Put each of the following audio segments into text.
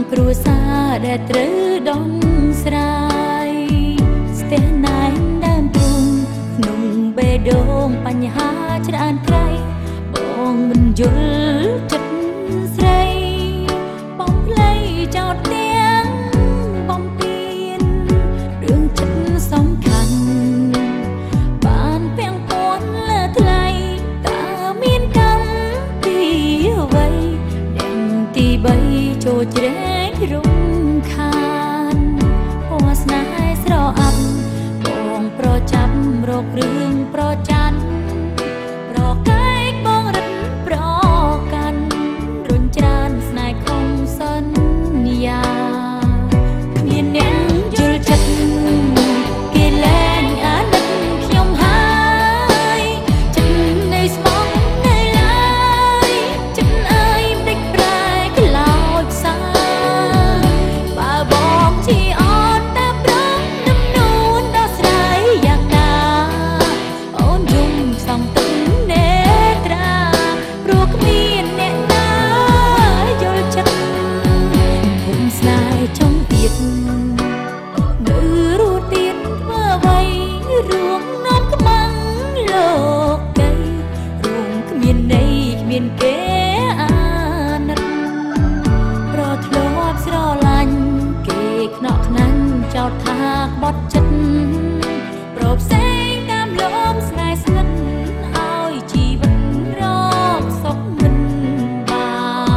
គ្រួសារដែលត្រូវដងស្រាយស្ទះណែនដើមទ្រូងក្នុងបេះដូងបញ្ហាច្រើនក្រៃបងមិនយល់ចិត្តស្រីបងភ្លៃចោតទាំងបំពេញរឿងចិត្តសំខាន់បានពាំងពាន់លើថ្លៃតើមានកម្មពីអ្វីទាំងទី3ចូលជ្រែករំខានពណ៌ស្នេហ៍ស្រអាប់បងប្រចាប់រករឿងប្រច័ណ្ឌប្រកែកបងរឹតប្រកាន់រុញច្រានស្នេហ៍ខំសន្យាគ្មានអ្នកយល់ចិត្តគេលែងអាណិតខ្ញុំហើយចិត្តនៃស្មងនៅឡើយចិត្តអើយដេចប្រែក្លោចផ្សាបើបងជាអត់តែប្រងនឹមនួនដល់ស្រីយ៉ាងណាអូនយំសងទឹកនេត្រាព្រោះគ្មានអ្នកណាយល់ចិត្តគុំស្នេហ៍ចង់ទៀតនៅរស់ទៀតធ្វើអ្វីរួមនាំខ្មាំងលោកដីរួមគ្មានន័យគ្មានគេអាណិតប្រធ្លាប់ស្រឡាញ់គេខ្នក់ខ្នាញ់ចោទថាក្បត់ចិត្តប្រផ្សេងតាមលំស្នេហ៍ស្និទ្ធឲ្យជីវិតរកសុខមិនបាន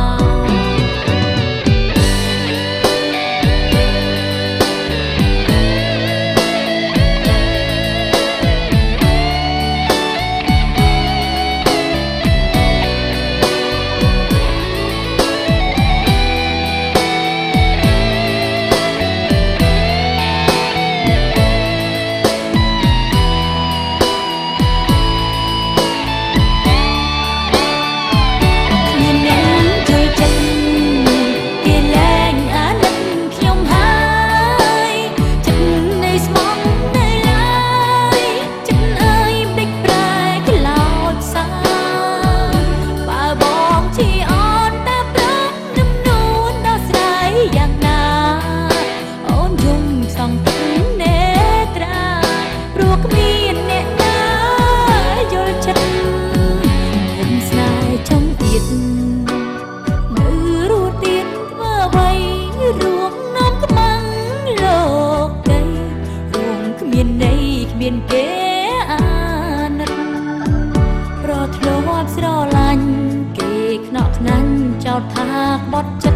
មានគេអាណិតប្រធ្លាប់ស្រឡាញ់គេខ្នក់ខ្នាញ់ចោទថាក្បត់